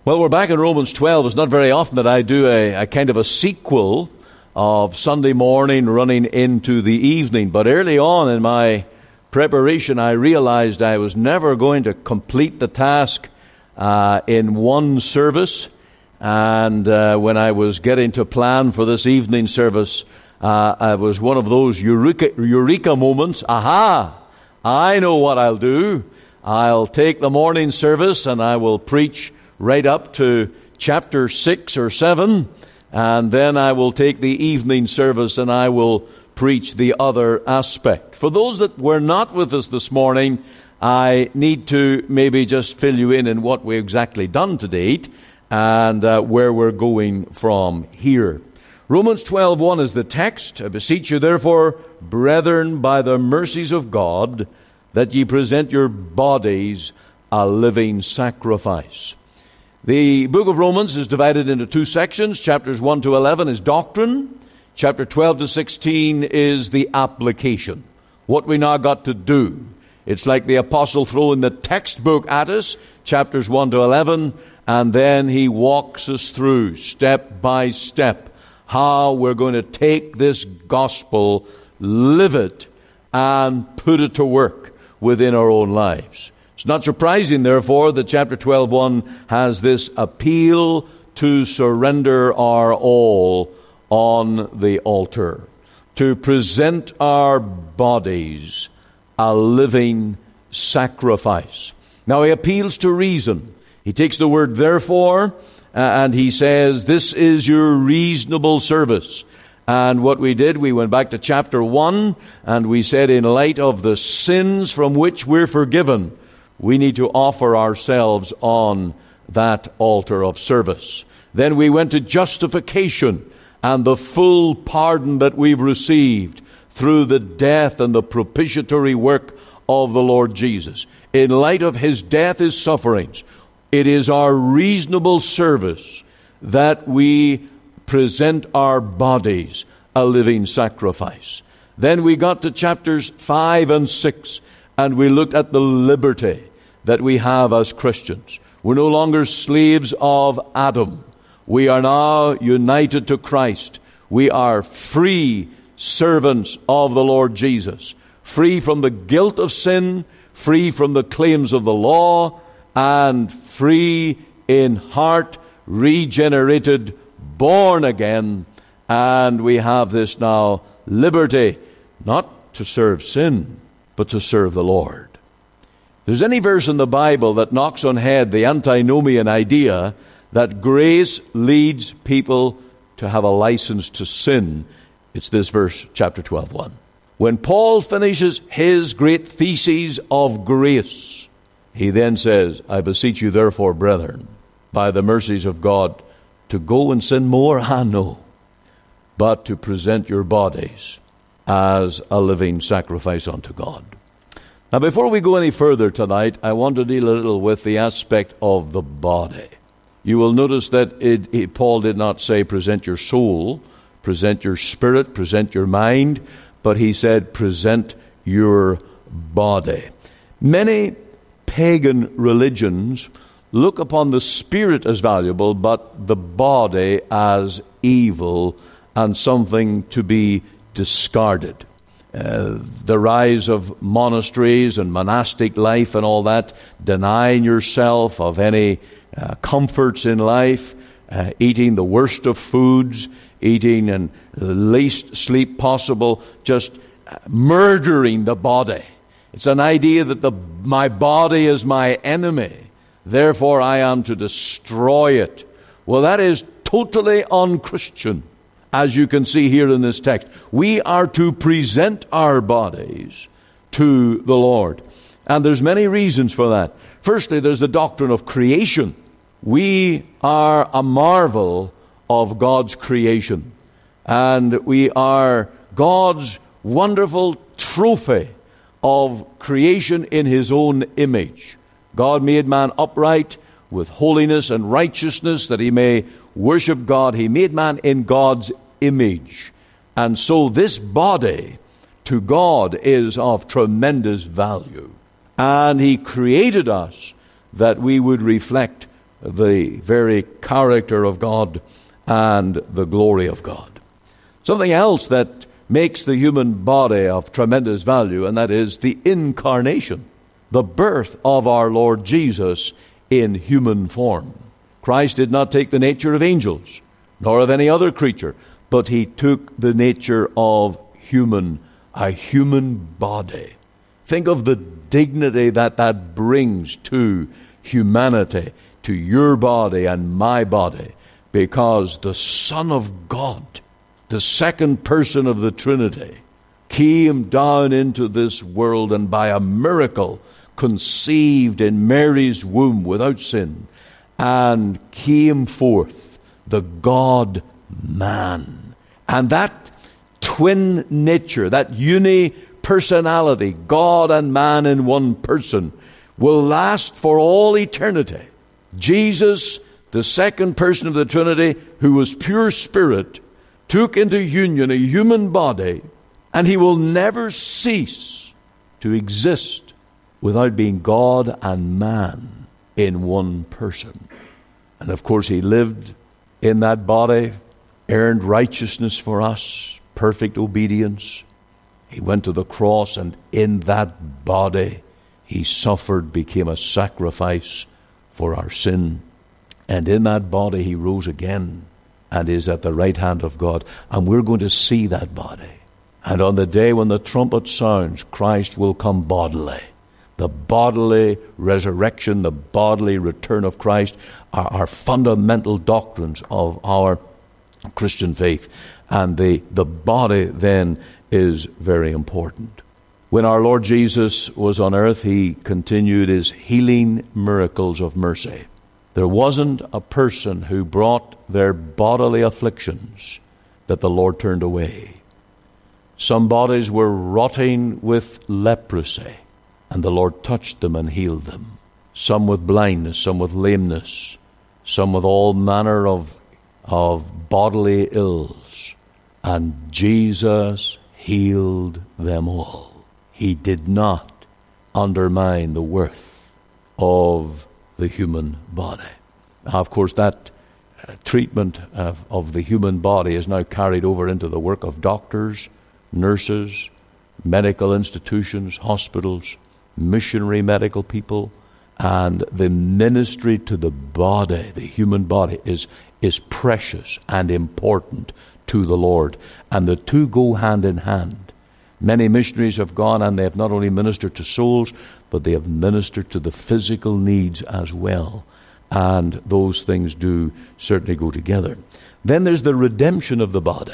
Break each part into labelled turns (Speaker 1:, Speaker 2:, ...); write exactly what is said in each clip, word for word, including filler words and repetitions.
Speaker 1: Well, we're back in Romans twelve. It's not very often that I do a, a kind of a sequel of Sunday morning running into the evening. But early on in my preparation, I realized I was never going to complete the task uh, in one service. And uh, when I was getting to plan for this evening service, uh, it was one of those eureka, eureka moments. Aha! I know what I'll do. I'll take the morning service and I will preach right up to chapter six or seven, and then I will take the evening service and I will preach the other aspect. For those that were not with us this morning, I need to maybe just fill you in in what we've exactly done to date and uh, where we're going from here. Romans twelve one is the text. I beseech you therefore, brethren, by the mercies of God, that ye present your bodies a living sacrifice. The book of Romans is divided into two sections. Chapters one to eleven is doctrine. Chapter twelve to sixteen is the application. What we now got to do. It's like the apostle throwing the textbook at us, chapters one to eleven, and then he walks us through step by step how we're going to take this gospel, live it, and put it to work within our own lives. It's not surprising, therefore, that chapter twelve one has this appeal to surrender our all on the altar, to present our bodies a living sacrifice. Now, he appeals to reason. He takes the word therefore, uh, and he says, this is your reasonable service. And what we did, we went back to chapter one, and we said, in light of the sins from which we're forgiven, we need to offer ourselves on that altar of service. Then we went to justification and the full pardon that we've received through the death and the propitiatory work of the Lord Jesus. In light of his death, his sufferings, it is our reasonable service that we present our bodies a living sacrifice. Then we got to chapters five and six, and we looked at the liberty that we have as Christians. We're no longer slaves of Adam. We are now united to Christ. We are free servants of the Lord Jesus, free from the guilt of sin, free from the claims of the law, and free in heart, regenerated, born again. And we have this now liberty, not to serve sin, but to serve the Lord. There's any verse in the Bible that knocks on head the antinomian idea that grace leads people to have a license to sin, it's this verse, chapter twelve one. When Paul finishes his great theses of grace, he then says, I beseech you therefore, brethren, by the mercies of God, to go and sin more, I know, but to present your bodies as a living sacrifice unto God. Now, before we go any further tonight, I want to deal a little with the aspect of the body. You will notice that it, it, Paul did not say present your soul, present your spirit, present your mind, but he said present your body. Many pagan religions look upon the spirit as valuable, but the body as evil and something to be discarded. Uh, the rise of monasteries and monastic life and all that, denying yourself of any uh, comforts in life, uh, eating the worst of foods, eating in the least sleep possible, just murdering the body. It's an idea that the my body is my enemy, therefore I am to destroy it. Well, that is totally unchristian. As you can see here in this text, we are to present our bodies to the Lord. And there's many reasons for that. Firstly, there's the doctrine of creation. We are a marvel of God's creation. And we are God's wonderful trophy of creation in his own image. God made man upright with holiness and righteousness that he may worship God. He made man in God's image. And so this body to God is of tremendous value. And he created us that we would reflect the very character of God and the glory of God. Something else that makes the human body of tremendous value, and that is the incarnation, the birth of our Lord Jesus in human form. Christ did not take the nature of angels, nor of any other creature, but he took the nature of human, a human body. Think of the dignity that that brings to humanity, to your body and my body, because the Son of God, the second person of the Trinity, came down into this world and by a miracle conceived in Mary's womb without sin and came forth the God-man. And that twin nature, that uni-personality, God and man in one person, will last for all eternity. Jesus, the second person of the Trinity, who was pure spirit, took into union a human body, and he will never cease to exist without being God and man in one person. And of course, he lived in that body, earned righteousness for us, perfect obedience. He went to the cross, and in that body he suffered, became a sacrifice for our sin. And in that body he rose again and is at the right hand of God. And we're going to see that body. And on the day when the trumpet sounds, Christ will come bodily. The bodily resurrection, the bodily return of Christ are, are fundamental doctrines of our Christian faith. And the, the body then is very important. When our Lord Jesus was on earth, he continued his healing miracles of mercy. There wasn't a person who brought their bodily afflictions that the Lord turned away. Some bodies were rotting with leprosy, and the Lord touched them and healed them. Some with blindness, some with lameness, some with all manner of, of bodily ills. And Jesus healed them all. He did not undermine the worth of the human body. Now, of course, that uh, treatment of, of the human body is now carried over into the work of doctors, nurses, medical institutions, hospitals, missionary medical people, and the ministry to the body, the human body, is, is precious and important to the Lord. And the two go hand in hand. Many missionaries have gone and they have not only ministered to souls, but they have ministered to the physical needs as well. And those things do certainly go together. Then there's the redemption of the body.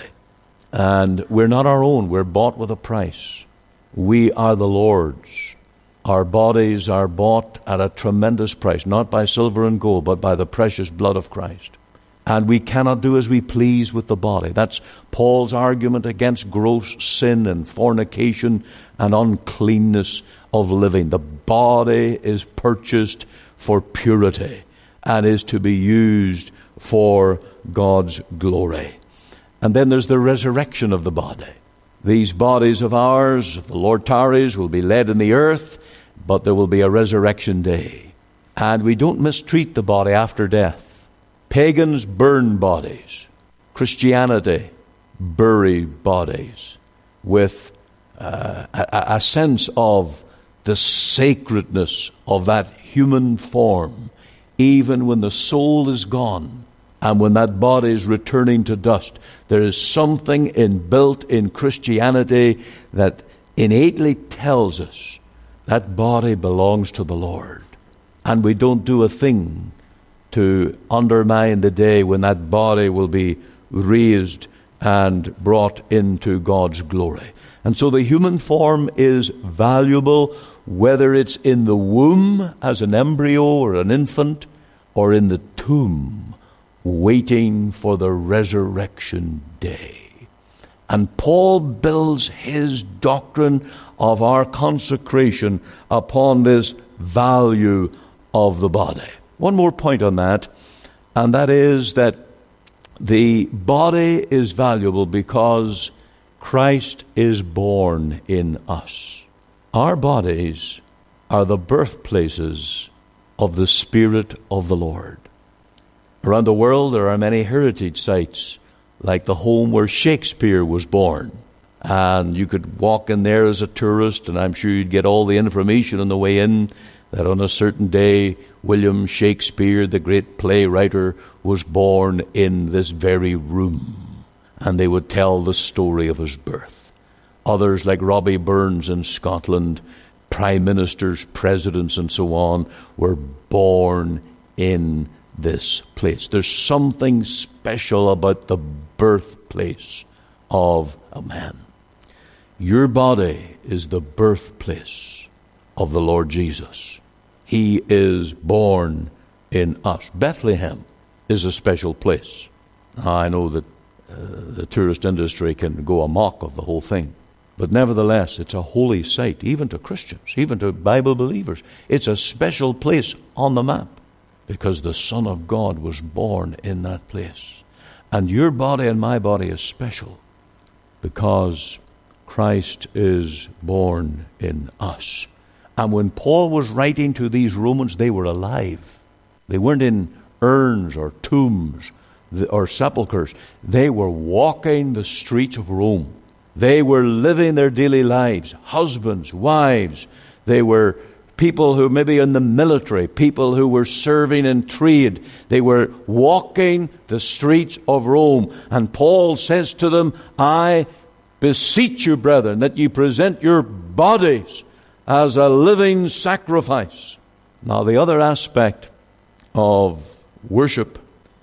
Speaker 1: And we're not our own. We're bought with a price. We are the Lord's. Our bodies are bought at a tremendous price, not by silver and gold, but by the precious blood of Christ. And we cannot do as we please with the body. That's Paul's argument against gross sin and fornication and uncleanness of living. The body is purchased for purity and is to be used for God's glory. And then there's the resurrection of the body. These bodies of ours, if the Lord tarries, will be laid in the earth, but there will be a resurrection day. And we don't mistreat the body after death. Pagans burn bodies. Christianity bury bodies with uh, a, a sense of the sacredness of that human form, even when the soul is gone and when that body is returning to dust. There is something inbuilt in Christianity that innately tells us that body belongs to the Lord. And we don't do a thing to undermine the day when that body will be raised and brought into God's glory. And so the human form is valuable, whether it's in the womb as an embryo or an infant, or in the tomb, waiting for the resurrection day. And Paul builds his doctrine of our consecration upon this value of the body. One more point on that, and that is that the body is valuable because Christ is born in us. Our bodies are the birthplaces of the Spirit of the Lord. Around the world there are many heritage sites, like the home where Shakespeare was born. And you could walk in there as a tourist, and I'm sure you'd get all the information on the way in that on a certain day, William Shakespeare, the great playwright, was born in this very room. And they would tell the story of his birth. Others, like Robbie Burns in Scotland, prime ministers, presidents, and so on, were born in this place. There's something special about the birthplace of a man. Your body is the birthplace of the Lord Jesus. He is born in us. Bethlehem is a special place. Now, I know that uh, the tourist industry can go amok of the whole thing. But nevertheless, it's a holy site, even to Christians, even to Bible believers. It's a special place on the map because the Son of God was born in that place. And your body and my body is special because Christ is born in us. And when Paul was writing to these Romans, they were alive. They weren't in urns or tombs or sepulchres. They were walking the streets of Rome. They were living their daily lives, husbands, wives. They were people who maybe in the military, people who were serving in trade. They were walking the streets of Rome. And Paul says to them, I beseech you, brethren, that ye present your bodies as a living sacrifice. Now, the other aspect of worship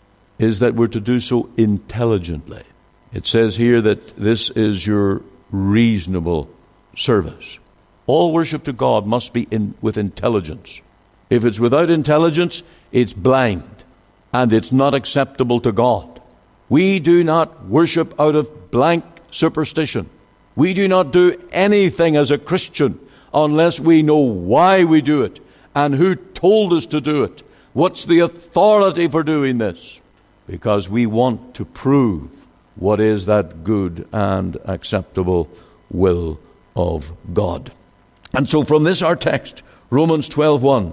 Speaker 1: is that we're to do so intelligently. It says here that this is your reasonable service. All worship to God must be in, with intelligence. If it's without intelligence, it's blind, and it's not acceptable to God. We do not worship out of blank superstition. We do not do anything as a Christian unless we know why we do it and who told us to do it. What's the authority for doing this? Because we want to prove what is that good and acceptable will of God. And so from this our text, Romans twelve one,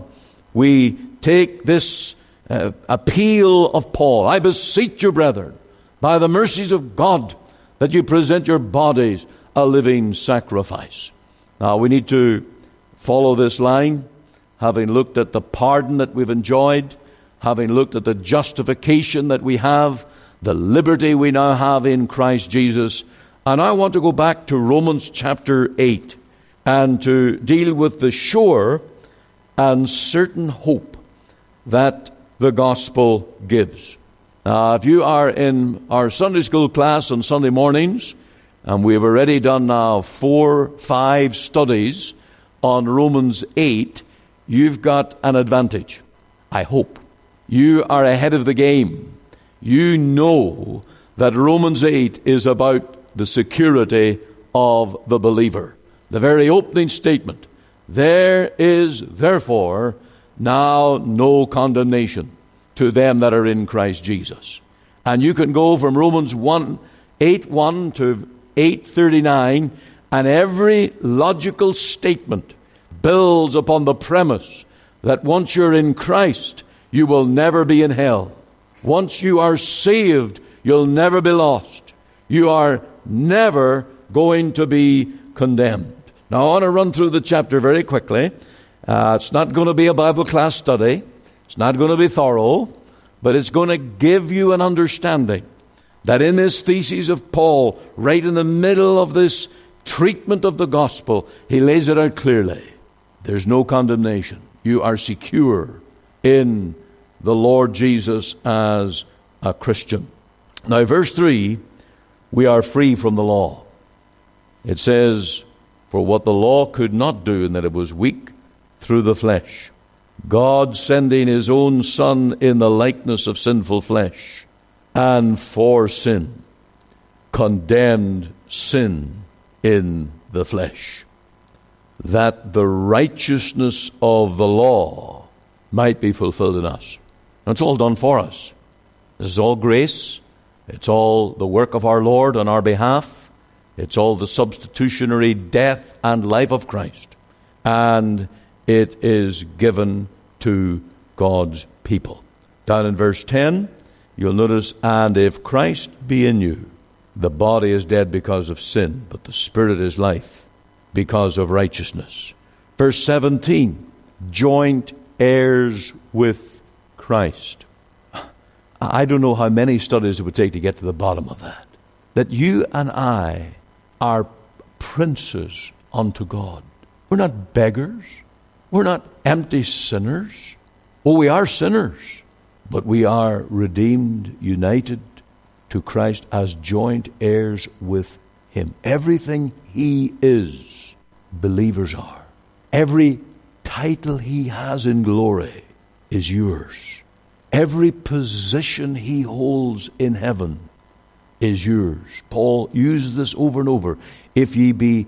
Speaker 1: we take this uh, appeal of Paul. I beseech you, brethren, by the mercies of God, that you present your bodies a living sacrifice. Now we need to follow this line, having looked at the pardon that we've enjoyed, having looked at the justification that we have, the liberty we now have in Christ Jesus. And I want to go back to Romans chapter eight and to deal with the sure and certain hope that the gospel gives. Now, if you are in our Sunday school class on Sunday mornings, and we've already done now four, five studies on Romans eight, you've got an advantage, I hope. You are ahead of the game. You know that Romans eight is about the security of the believer. The very opening statement, there is therefore now no condemnation to them that are in Christ Jesus. And you can go from Romans one, eight one to eight thirty-nine, and every logical statement builds upon the premise that once you're in Christ, you will never be in hell. Once you are saved, you'll never be lost. You are never going to be condemned. Now, I want to run through the chapter very quickly. Uh, it's not going to be a Bible class study. It's not going to be thorough, but it's going to give you an understanding that in this thesis of Paul, right in the middle of this treatment of the gospel, he lays it out clearly. There's no condemnation. You are secure in the Lord Jesus as a Christian. Now, verse three, we are free from the law. It says, for what the law could not do, in that it was weak through the flesh, God sending his own Son in the likeness of sinful flesh, and for sin, condemned sin in the flesh, that the righteousness of the law might be fulfilled in us. And it's all done for us. This is all grace. It's all the work of our Lord on our behalf. It's all the substitutionary death and life of Christ. And it is given to God's people. Down in verse ten, you'll notice, and if Christ be in you, the body is dead because of sin, but the Spirit is life because of righteousness. Verse seventeen, joint heirs with Christ. I don't know how many studies it would take to get to the bottom of that. That you and I are princes unto God. We're not beggars. We're not empty sinners. Oh, we are sinners, but we are redeemed, united to Christ as joint heirs with Him. Everything He is, believers are. Every title He has in glory is yours. Every position He holds in heaven is yours. Paul used this over and over. If ye be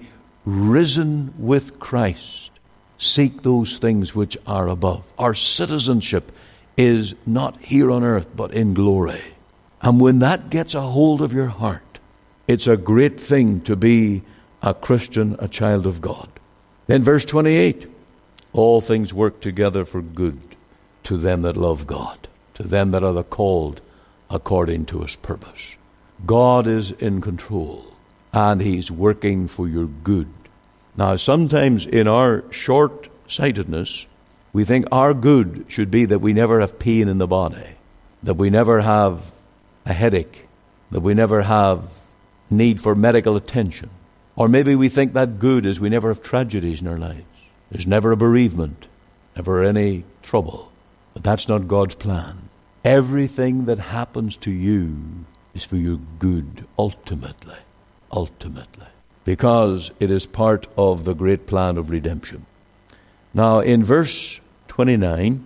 Speaker 1: risen with Christ, seek those things which are above. Our citizenship is not here on earth, but in glory. And when that gets a hold of your heart, it's a great thing to be a Christian, a child of God. Then verse twenty-eight, all things work together for good to them that love God, to them that are the called according to His purpose. God is in control, and He's working for your good. Now, sometimes in our short-sightedness, we think our good should be that we never have pain in the body, that we never have a headache, that we never have need for medical attention. Or maybe we think that good is we never have tragedies in our lives. There's never a bereavement, never any trouble. But that's not God's plan. Everything that happens to you is for your good, ultimately, ultimately, because it is part of the great plan of redemption. Now, in verse twenty-nine,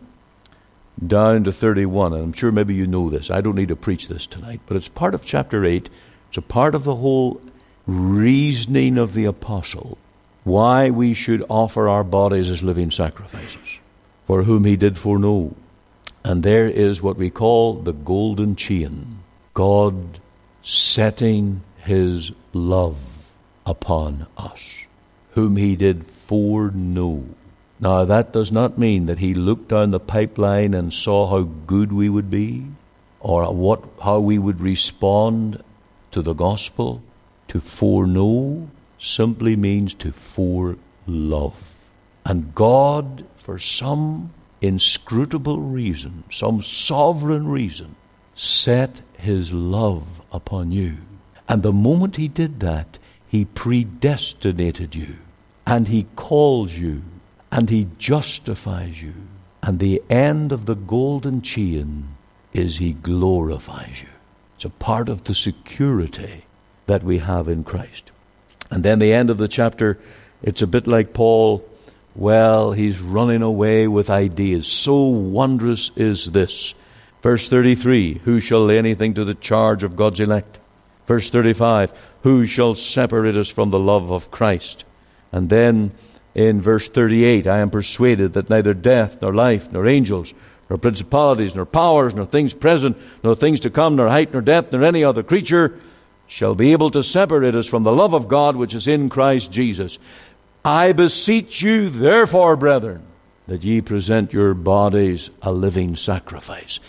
Speaker 1: down to thirty-one, and I'm sure maybe you know this. I don't need to preach this tonight, but it's part of chapter eight. It's a part of the whole reasoning of the apostle, why we should offer our bodies as living sacrifices, for whom He did foreknow. And there is what we call the golden chain, God setting His love upon us, whom He did foreknow. Now, that does not mean that He looked down the pipeline and saw how good we would be, or what how we would respond to the gospel. To foreknow simply means to forelove. And God, for some inscrutable reason, some sovereign reason, set His love upon you. And the moment He did that, He predestinated you, and He calls you, and He justifies you. And the end of the golden chain is He glorifies you. It's a part of the security that we have in Christ. And then the end of the chapter, it's a bit like Paul. Well, he's running away with ideas. So wondrous is this. Verse thirty-three, who shall lay anything to the charge of God's elect? Verse thirty-five, who shall separate us from the love of Christ? And then in verse thirty-eight, I am persuaded that neither death, nor life, nor angels, nor principalities, nor powers, nor things present, nor things to come, nor height, nor depth, nor any other creature shall be able to separate us from the love of God which is in Christ Jesus. I beseech you, therefore, brethren, that ye present your bodies a living sacrifice.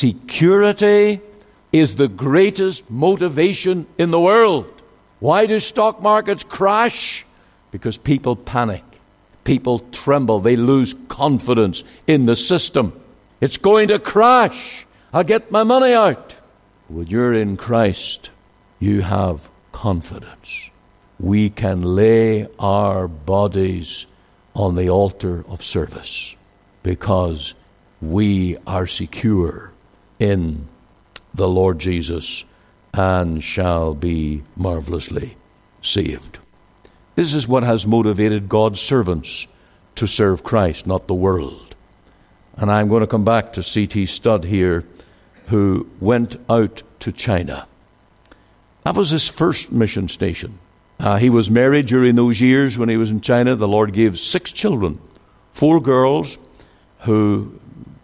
Speaker 1: Security is the greatest motivation in the world. Why do stock markets crash? Because people panic. People tremble. They lose confidence in the system. It's going to crash. I'll get my money out. When you're in Christ, you have confidence. We can lay our bodies on the altar of service because we are secure in the Lord Jesus and shall be marvelously saved. This is what has motivated God's servants to serve Christ, not the world. And I'm going to come back to C T Studd here, who went out to China. That was his first mission station. Uh, he was married during those years when he was in China. The Lord gave six children, four girls who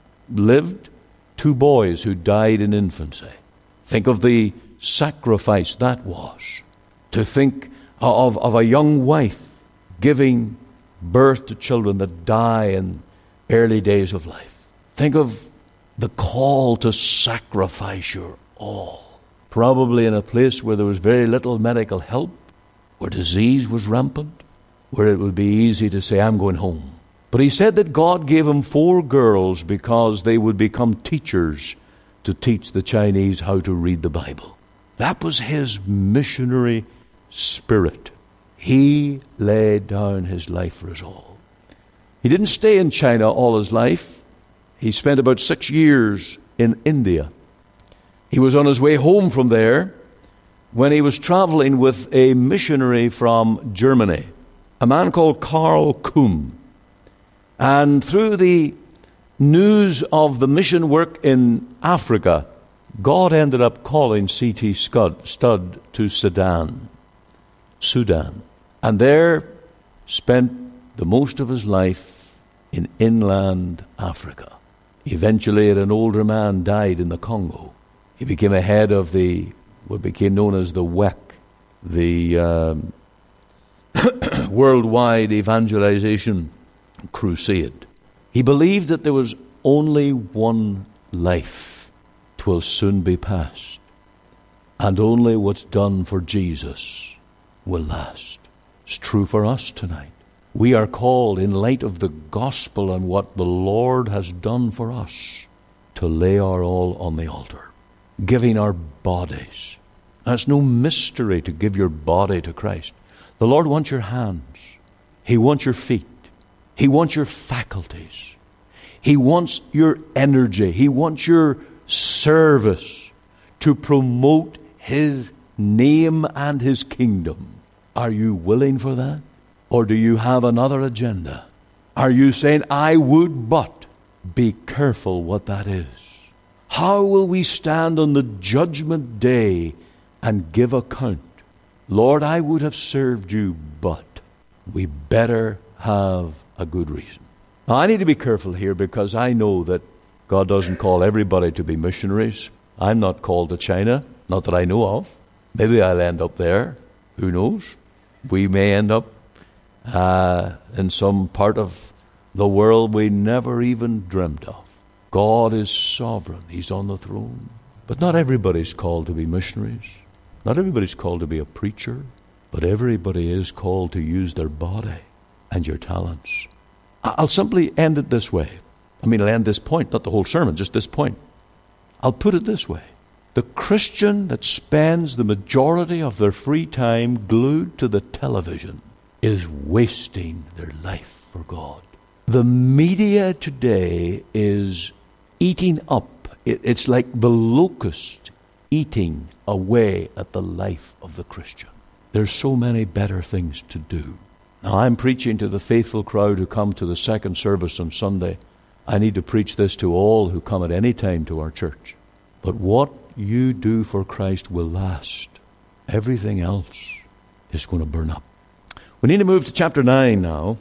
Speaker 1: lived, two boys who died in infancy. Think of the sacrifice that was. To think of, of a young wife giving birth to children that die in early days of life. Think of the call to sacrifice your all. Probably in a place where there was very little medical help, where disease was rampant, where it would be easy to say, I'm going home. But he said that God gave him four girls because they would become teachers to teach the Chinese how to read the Bible. That was his missionary spirit. He laid down his life for us all. He didn't stay in China all his life. He spent about six years in India. He was on his way home from there when he was traveling with a missionary from Germany, a man called Karl Kuhn. And through the news of the mission work in Africa, God ended up calling C T Studd to Sudan. Sudan. And there spent the most of his life in inland Africa. Eventually, an older man died in the Congo. He became a head of the, what became known as the W E C, the um, Worldwide Evangelization Crusade. He believed that there was only one life, 'twill soon be past, and only what's done for Jesus will last. It's true for us tonight. We are called, in light of the gospel and what the Lord has done for us, to lay our all on the altar, giving our bodies. Now, it's no mystery to give your body to Christ. The Lord wants your hands. He wants your feet. He wants your faculties. He wants your energy. He wants your service to promote His name and His kingdom. Are you willing for that? Or do you have another agenda? Are you saying, I would, but be careful what that is? How will we stand on the judgment day and give account? Lord, I would have served you, but we better have a good reason. Now, I need to be careful here because I know that God doesn't call everybody to be missionaries. I'm not called to China, not that I know of. Maybe I'll end up there. Who knows? We may end up uh, in some part of the world we never even dreamt of. God is sovereign. He's on the throne. But not everybody's called to be missionaries. Not everybody's called to be a preacher. But everybody is called to use their body and your talents. I'll simply end it this way. I mean, I'll end this point, not the whole sermon, just this point. I'll put it this way. The Christian that spends the majority of their free time glued to the television is wasting their life for God. The media today is eating up. It's like the locust eating away at the life of the Christian. There's so many better things to do. Now, I'm preaching to the faithful crowd who come to the second service on Sunday. I need to preach this to all who come at any time to our church. But what you do for Christ will last. Everything else is going to burn up. We need to move to chapter nine now.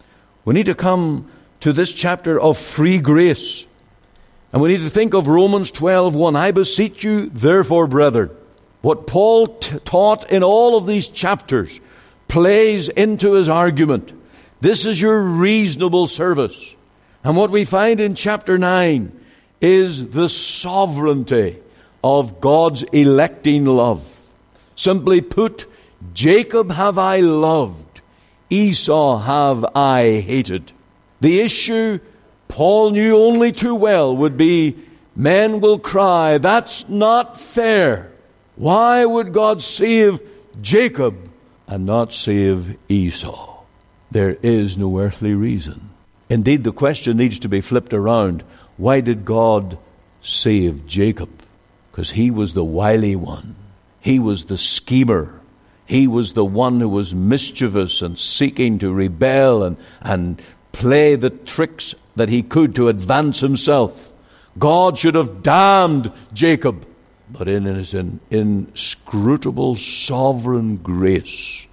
Speaker 1: We need to come to this chapter of free grace. And we need to think of Romans twelve one. I beseech you, therefore, brethren. What Paul t- taught in all of these chapters plays into his argument. This is your reasonable service. And what we find in chapter nine is the sovereignty of God's electing love. Simply put, Jacob have I loved, Esau have I hated. The issue Paul knew only too well would be, men will cry, that's not fair. Why would God save Jacob and not save Esau? There is no earthly reason. Indeed, the question needs to be flipped around. Why did God save Jacob? Because he was the wily one. He was the schemer. He was the one who was mischievous and seeking to rebel and, and play the tricks that he could to advance himself. God should have damned Jacob. But in his inscrutable sovereign grace,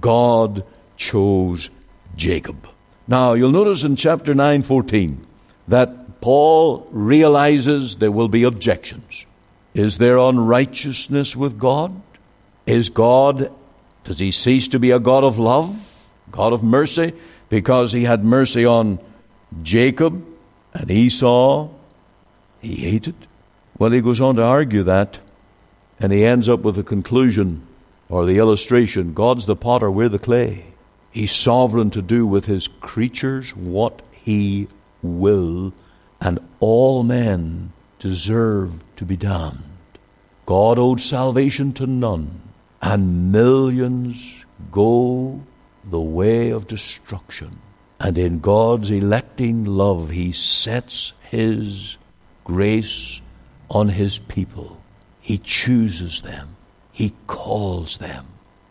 Speaker 1: God chose Jacob. Now, you'll notice in chapter nine fourteen that Paul realizes there will be objections. Is there unrighteousness with God? Is God, does he cease to be a God of love, God of mercy, because he had mercy on Jacob and Esau He hated. Well, he goes on to argue that, and he ends up with the conclusion or the illustration. God's the potter, we're the clay. He's sovereign to do with his creatures what he will, and all men deserve to be damned. God owed salvation to none, and millions go the way of destruction. And in God's electing love, he sets his grace on his people. He chooses them. He calls them.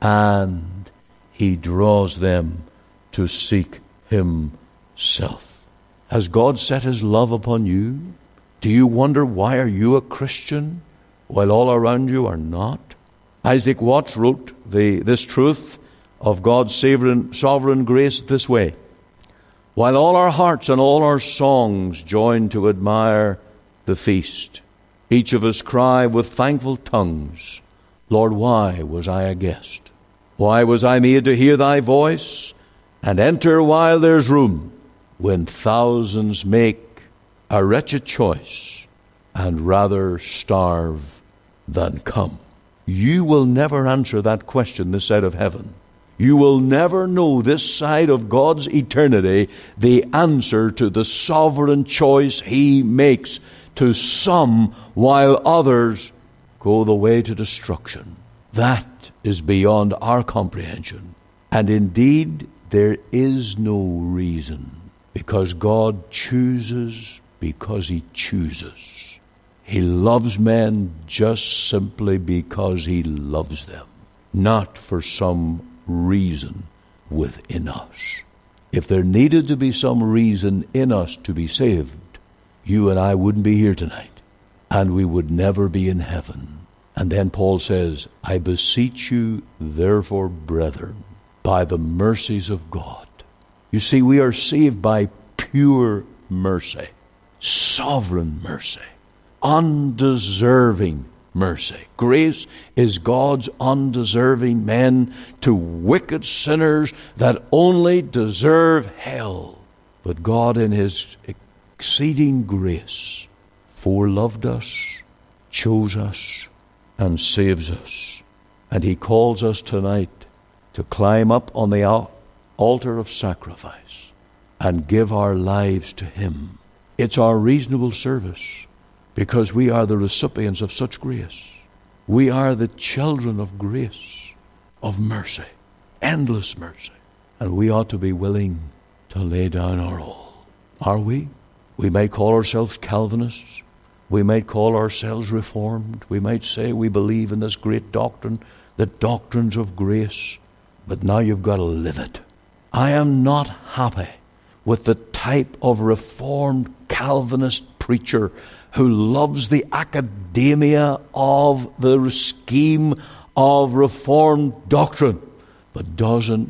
Speaker 1: And he draws them to seek himself. Has God set his love upon you? Do you wonder, why are you a Christian while all around you are not? Isaac Watts wrote the, this truth of God's sovereign, sovereign grace this way. While all our hearts and all our songs join to admire the feast, each of us cry with thankful tongues, Lord, why was I a guest? Why was I made to hear thy voice and enter while there's room, when thousands make a wretched choice and rather starve than come? You will never answer that question this side of heaven. You will never know this side of God's eternity the answer to the sovereign choice he makes to some while others go the way to destruction. That is beyond our comprehension. And indeed, there is no reason, because God chooses because he chooses. He loves men just simply because he loves them, not for some reason within us. If there needed to be some reason in us to be saved, you and I wouldn't be here tonight, and we would never be in heaven. And then Paul says, I beseech you, therefore, brethren, by the mercies of God. You see, we are saved by pure mercy, sovereign mercy, undeserving mercy. Grace is God's undeserving men to wicked sinners that only deserve hell. But God, in his exceeding grace, foreloved us, chose us, and saves us. And he calls us tonight to climb up on the altar of sacrifice and give our lives to him. It's our reasonable service, because we are the recipients of such grace. We are the children of grace, of mercy, endless mercy. And we ought to be willing to lay down our all. Are we? We might call ourselves Calvinists. We might call ourselves Reformed. We might say we believe in this great doctrine, the doctrines of grace. But now you've got to live it. I am not happy with the type of Reformed Calvinist preacher who loves the academia of the scheme of Reformed doctrine, but doesn't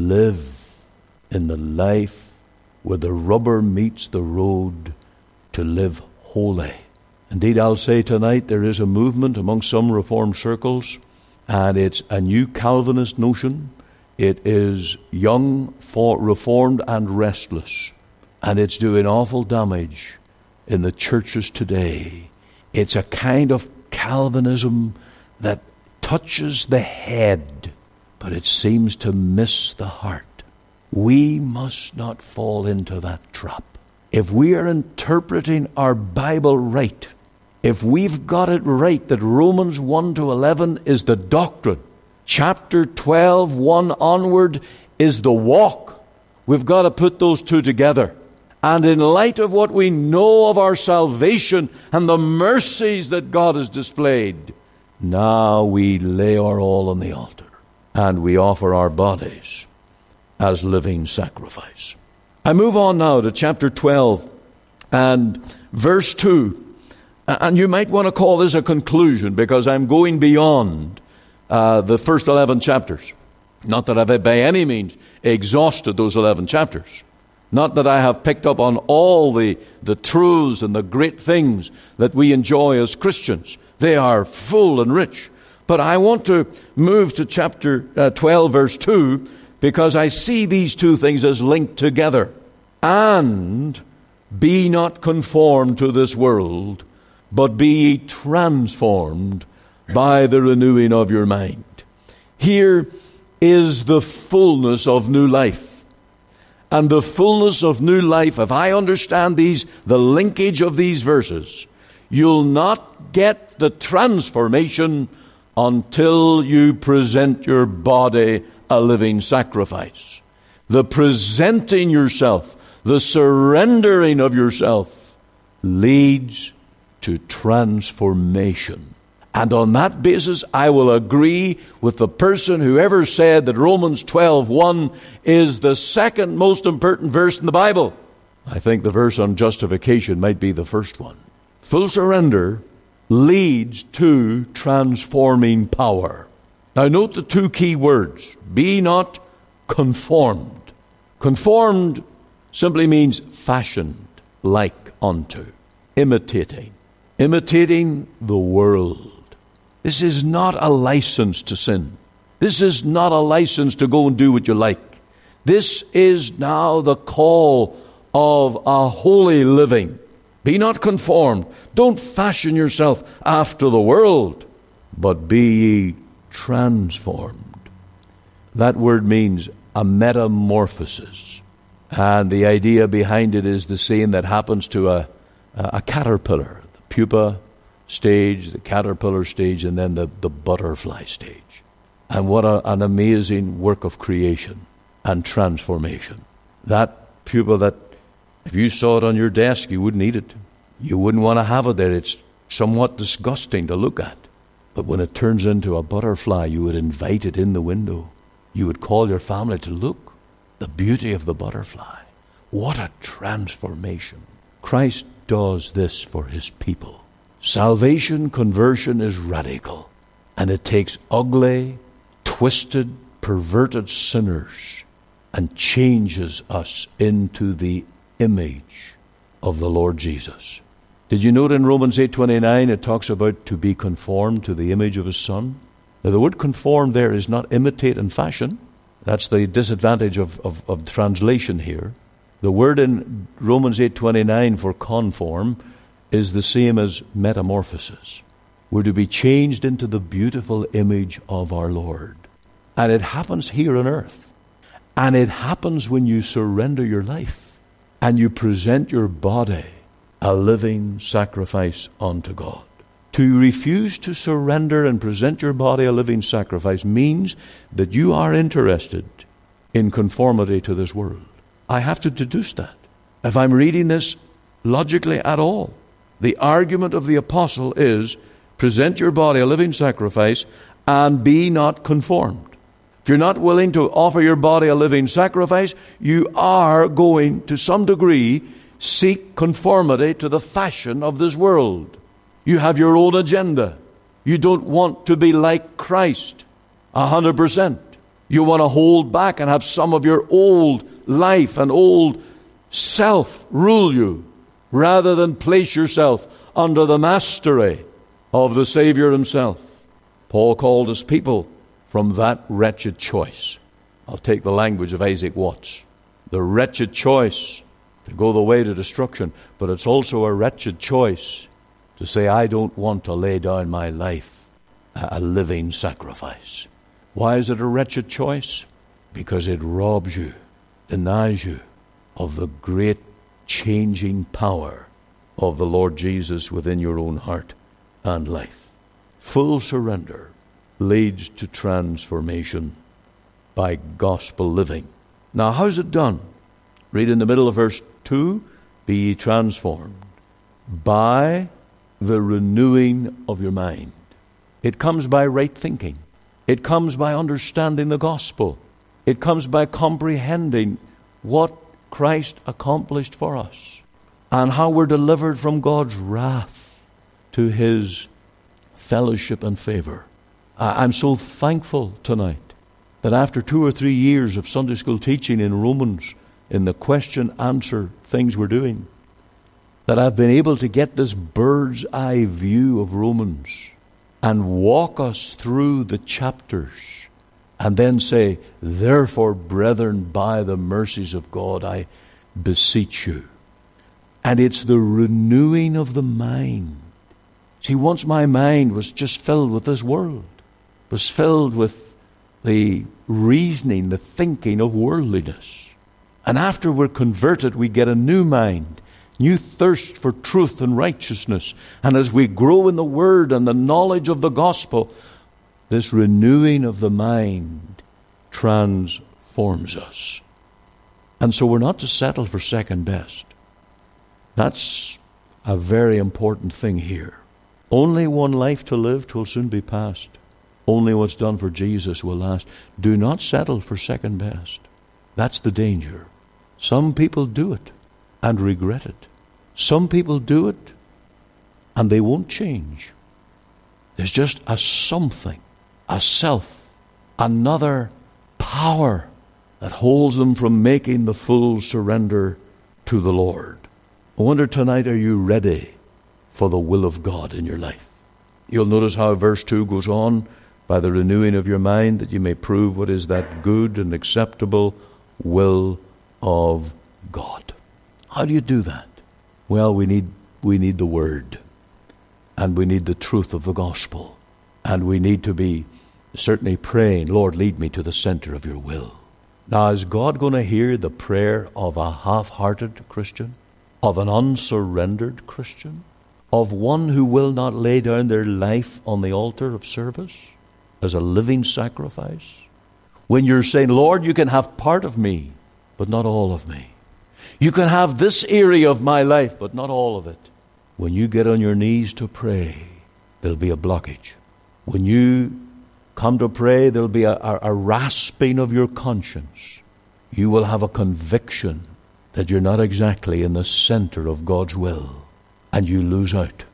Speaker 1: live in the life where the rubber meets the road to live holy. Indeed, I'll say tonight there is a movement among some Reformed circles, and it's a new Calvinist notion. It is young, for Reformed and restless, and it's doing awful damage in the churches today. It's a kind of Calvinism that touches the head, but it seems to miss the heart. We must not fall into that trap. If we are interpreting our Bible right, if we've got it right that Romans one to eleven is the doctrine, chapter twelve, one onward is the walk, we've got to put those two together. And in light of what we know of our salvation and the mercies that God has displayed, now we lay our all on the altar and we offer our bodies as living sacrifice. I move on now to chapter twelve and verse two. And you might want to call this a conclusion, because I'm going beyond uh, the first eleven chapters. Not that I've by any means exhausted those eleven chapters. Not that I have picked up on all the, the truths and the great things that we enjoy as Christians. They are full and rich. But I want to move to chapter uh, twelve, verse two, because I see these two things as linked together. And Be not conformed to this world, but be ye transformed by the renewing of your mind. Here is the fullness of new life. And the fullness of new life, if I understand these, the linkage of these verses, you'll not get the transformation until you present your body a living sacrifice. The presenting yourself, the surrendering of yourself, leads to transformation. And on that basis, I will agree with the person who ever said that Romans twelve one is the second most important verse in the Bible. I think the verse on justification might be the first one. Full surrender leads to transforming power. Now note the two key words. Be not conformed. Conformed simply means fashioned like unto, imitating, imitating the world. This is not a license to sin. This is not a license to go and do what you like. This is now the call of a holy living. Be not conformed. Don't fashion yourself after the world, but be ye transformed. That word means a metamorphosis. And the idea behind it is the same that happens to a, a caterpillar, the pupa stage, the caterpillar stage, and then the, the butterfly stage. And what a, an amazing work of creation and transformation. That pupa that, if you saw it on your desk, you wouldn't eat it. You wouldn't want to have it there. It's somewhat disgusting to look at. But when it turns into a butterfly, you would invite it in the window. You would call your family to look. The beauty of the butterfly. What a transformation. Christ does this for his people. Salvation, conversion is radical. And it takes ugly, twisted, perverted sinners and changes us into the image of the Lord Jesus. Did you note in Romans eight twenty-nine it talks about to be conformed to the image of his Son? Now the word conform there is not imitate and fashion. That's the disadvantage of, of, of translation here. The word in Romans eight twenty-nine for conform is the same as metamorphosis. We're to be changed into the beautiful image of our Lord. And it happens here on earth. And it happens when you surrender your life and you present your body a living sacrifice unto God. To refuse to surrender and present your body a living sacrifice means that you are interested in conformity to this world. I have to deduce that. If I'm reading this logically at all, the argument of the apostle is present your body a living sacrifice and be not conformed. If you're not willing to offer your body a living sacrifice, you are going to some degree seek conformity to the fashion of this world. You have your own agenda. You don't want to be like Christ a hundred percent. You want to hold back and have some of your old life and old self rule you, rather than place yourself under the mastery of the Savior himself. Paul called his people from that wretched choice. I'll take the language of Isaac Watts. The wretched choice to go the way to destruction, but it's also a wretched choice to say, I don't want to lay down my life a living sacrifice. Why is it a wretched choice? Because it robs you, denies you of the great changing power of the Lord Jesus within your own heart and life. Full surrender leads to transformation by gospel living. Now, how's it done? Read in the middle of verse two, be ye transformed by the renewing of your mind. It comes by right thinking. It comes by understanding the gospel. It comes by comprehending what Christ accomplished for us and how we're delivered from God's wrath to his fellowship and favor. I'm so thankful tonight that after two or three years of Sunday school teaching in Romans, in the question-answer things we're doing, that I've been able to get this bird's eye view of Romans and walk us through the chapters and then say, therefore, brethren, by the mercies of God, I beseech you. And it's the renewing of the mind. See, once my mind was just filled with this world, was filled with the reasoning, the thinking of worldliness. And after we're converted, we get a new mind, new thirst for truth and righteousness. And as we grow in the Word and the knowledge of the gospel, this renewing of the mind transforms us. And so we're not to settle for second best. That's a very important thing here. Only one life to live, 'twill soon be past. Only what's done for Jesus will last. Do not settle for second best. That's the danger. Some people do it and regret it. Some people do it and they won't change. There's just a something, a self, another power that holds them from making the full surrender to the Lord. I wonder tonight, are you ready for the will of God in your life? You'll notice how verse two goes on, by the renewing of your mind, that you may prove what is that good and acceptable will of God. How do you do that? Well, we need we need the Word, and we need the truth of the gospel, and we need to be certainly praying, Lord, lead me to the center of your will. Now, is God going to hear the prayer of a half-hearted Christian, of an unsurrendered Christian, of one who will not lay down their life on the altar of service as a living sacrifice? When you're saying, Lord, you can have part of me, but not all of me. You can have this area of my life, but not all of it. When you get on your knees to pray, there'll be a blockage. When you come to pray, there'll be a, a, a rasping of your conscience. You will have a conviction that you're not exactly in the center of God's will, and you lose out.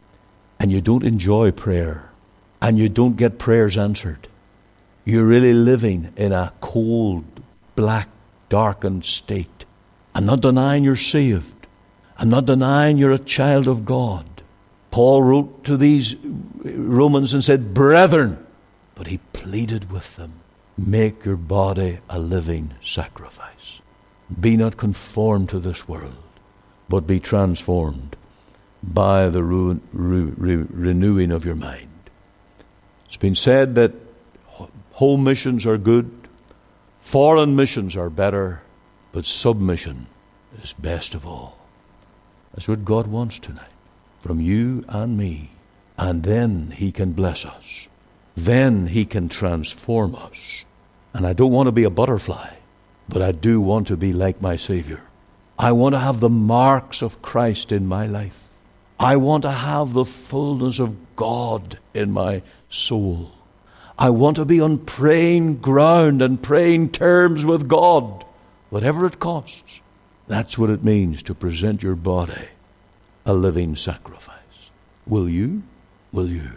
Speaker 1: And you don't enjoy prayer, and you don't get prayers answered. You're really living in a cold, black, darkened state. I'm not denying you're saved. I'm not denying you're a child of God. Paul wrote to these Romans and said, brethren, but he pleaded with them, make your body a living sacrifice. Be not conformed to this world, but be transformed by the re- re- re- renewing of your mind. It's been said that home missions are good, foreign missions are better, but submission is best of all. That's what God wants tonight, from you and me. And then he can bless us. Then he can transform us. And I don't want to be a butterfly, but I do want to be like my Savior. I want to have the marks of Christ in my life. I want to have the fullness of God in my soul. I want to be on praying ground and praying terms with God, whatever it costs. That's what it means to present your body a living sacrifice. Will you? Will you?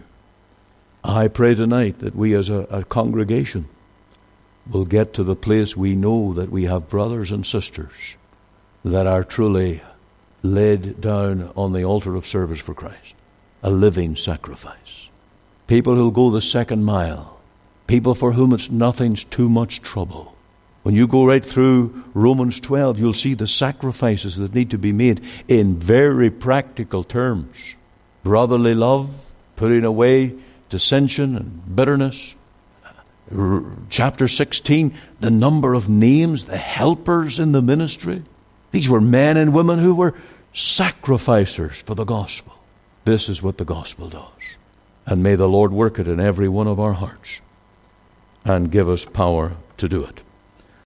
Speaker 1: I pray tonight that we as a, a congregation will get to the place we know that we have brothers and sisters that are truly laid down on the altar of service for Christ, a living sacrifice. People who'll go the second mile, people for whom it's nothing's too much trouble. When you go right through Romans twelve, you'll see the sacrifices that need to be made in very practical terms. Brotherly love, putting away dissension and bitterness. R- chapter sixteen, the number of names, the helpers in the ministry. These were men and women who were sacrificers for the gospel. This is what the gospel does. And may the Lord work it in every one of our hearts and give us power to do it.